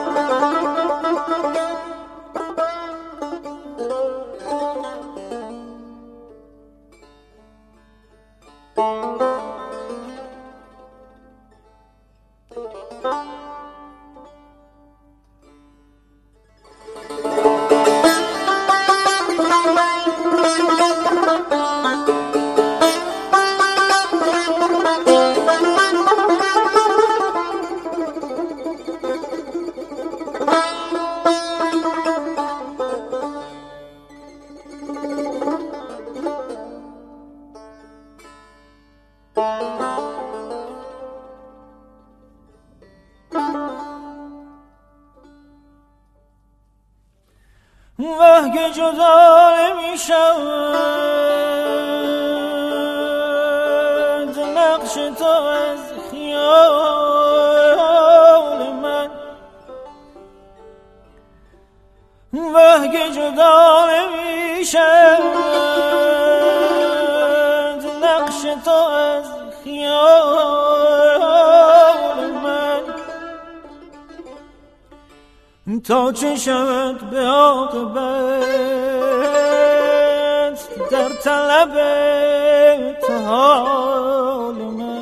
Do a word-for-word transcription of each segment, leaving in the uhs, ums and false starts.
وه که جدا نمی‌شود نقش تو از خیال من، وه که جدا نمی‌شود نقش تو از خیال من، تا چه شود به عاقبت در طلب حال من.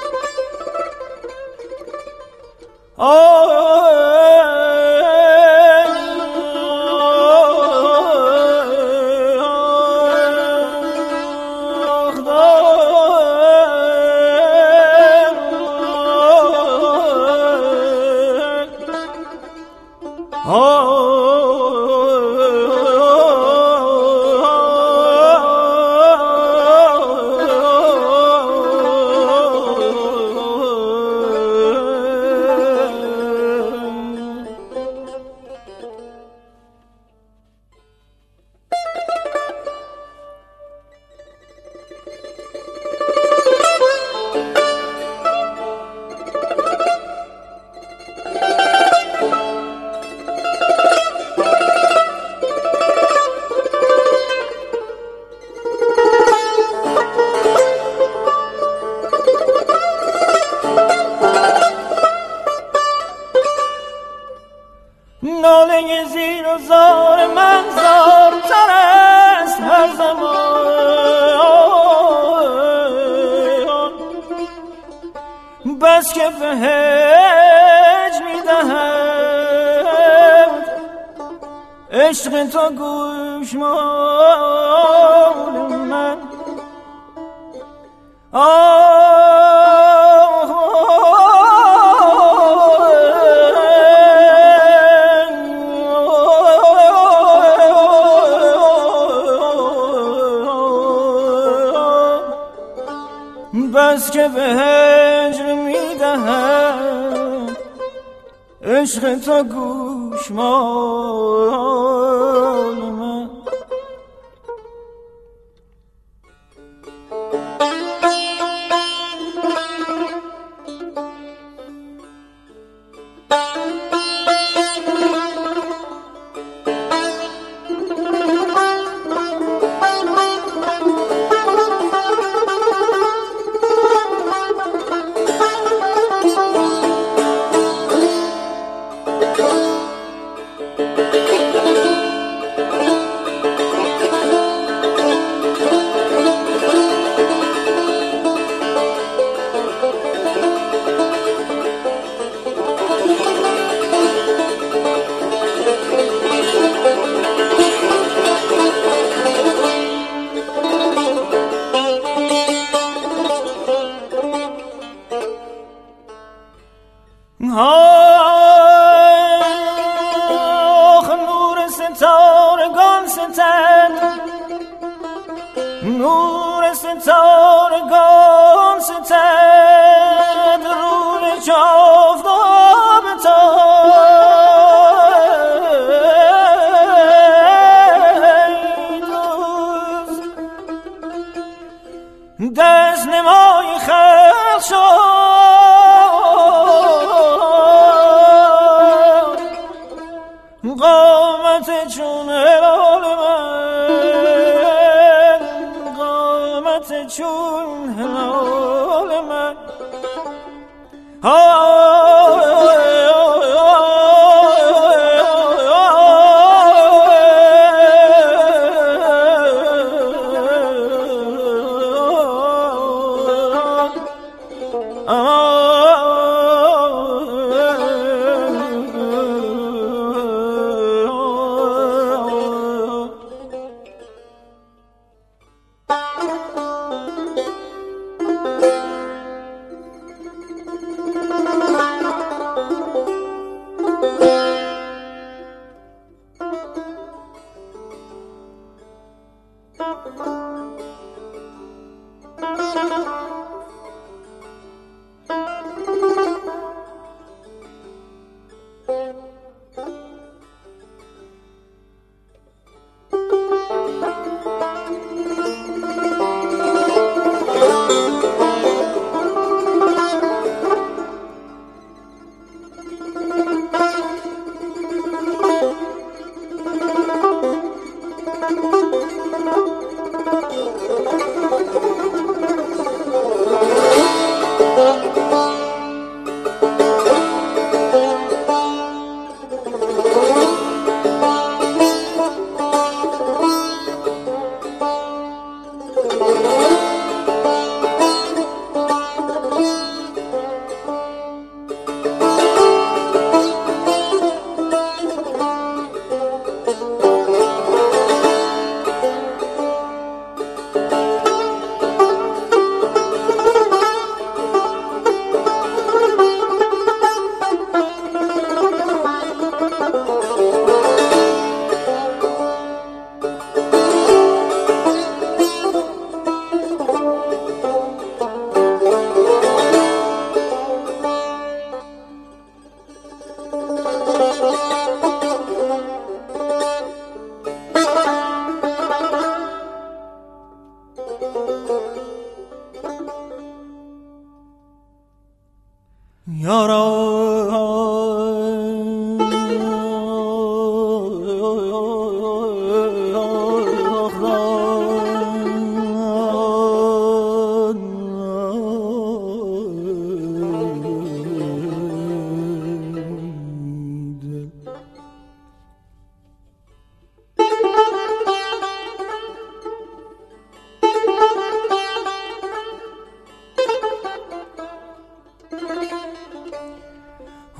ناله زیر و زار من زارتر است هر زمان، بس که به هج میدهد عشق تو گوشمال من. بس که به هجر میدهد عشق تو گوشمال من. آخ نور ستارگان ستد، نور ستارگان ستد روی جاودان تا دست نمای خلق شد، قامت چون هلال من، قامت چون هلال من. آه آه آه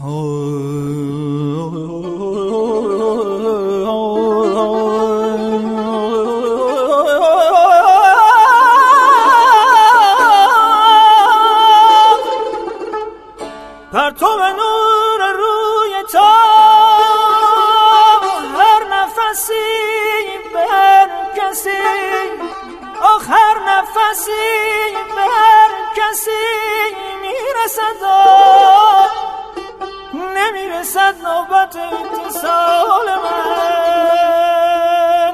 پرتو نور روی تو هر نفسی بر کسی، آخر نفسی بر کسی میرسد و نمیرسد نوبت اتصال من.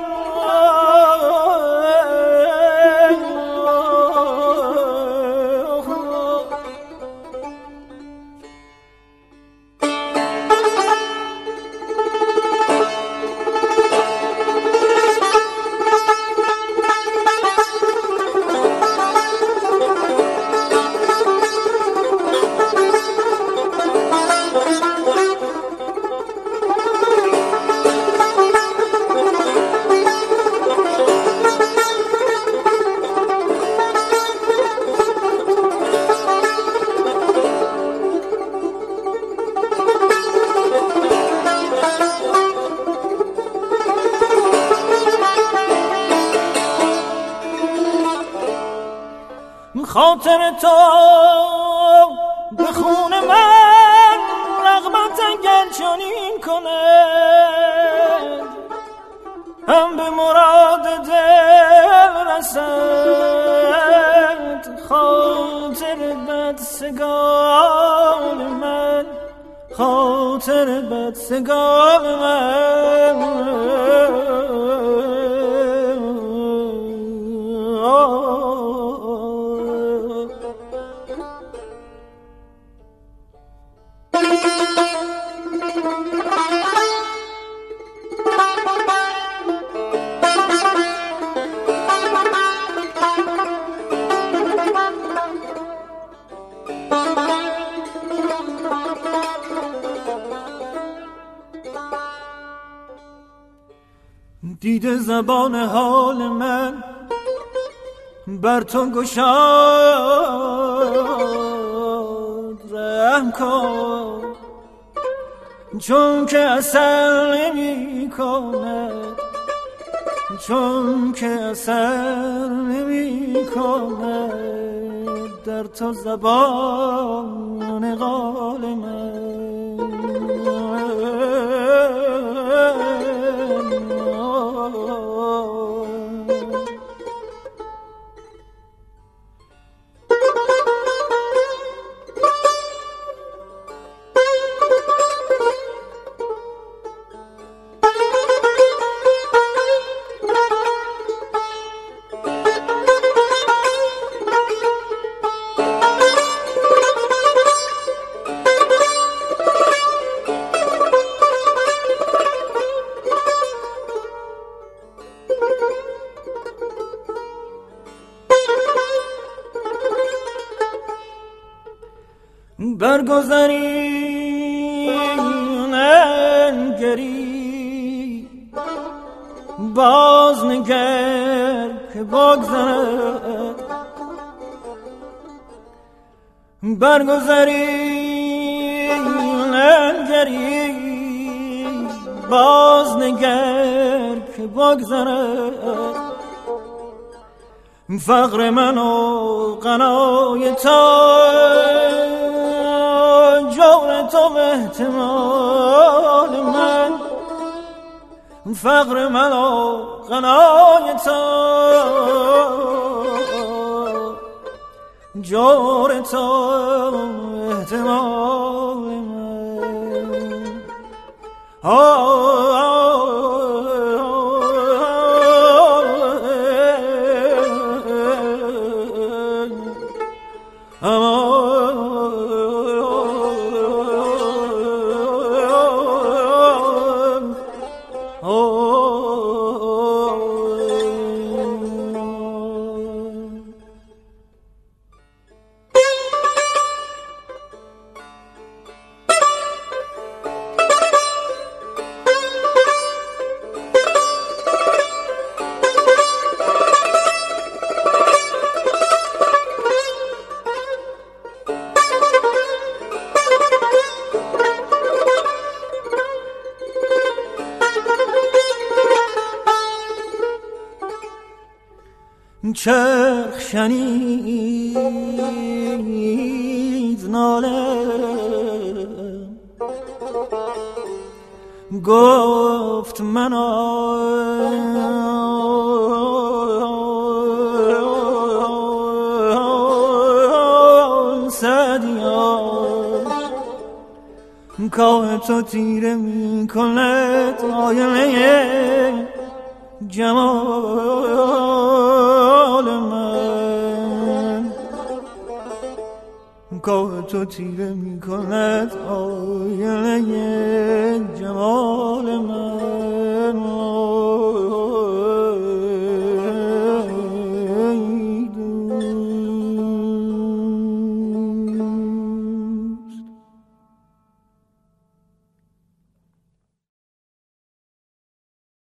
خاطر تو به خون من رغبت اگر چنین کند، هم به مراد دل رسد. خاطر بدسگال من، خاطر بدسگال من. دیده زبان حال من بر تو گشاد، رحم کن چون که اثر نمی کند، چون که اثر نمی کند در تو زبان قال من. برگذری ننگری باز نگر که بگذرد، برگذری ننگری باز نگر که بگذرد. فقر من و غنای تو، جور تو احتمال من. فقر من و غنای تو، جور تو احتمال من. آه چرخ شنید ناله گفت من کاه تو تیره می کند آینه جمال من، کاه تو تیره می کند آینه جمال من.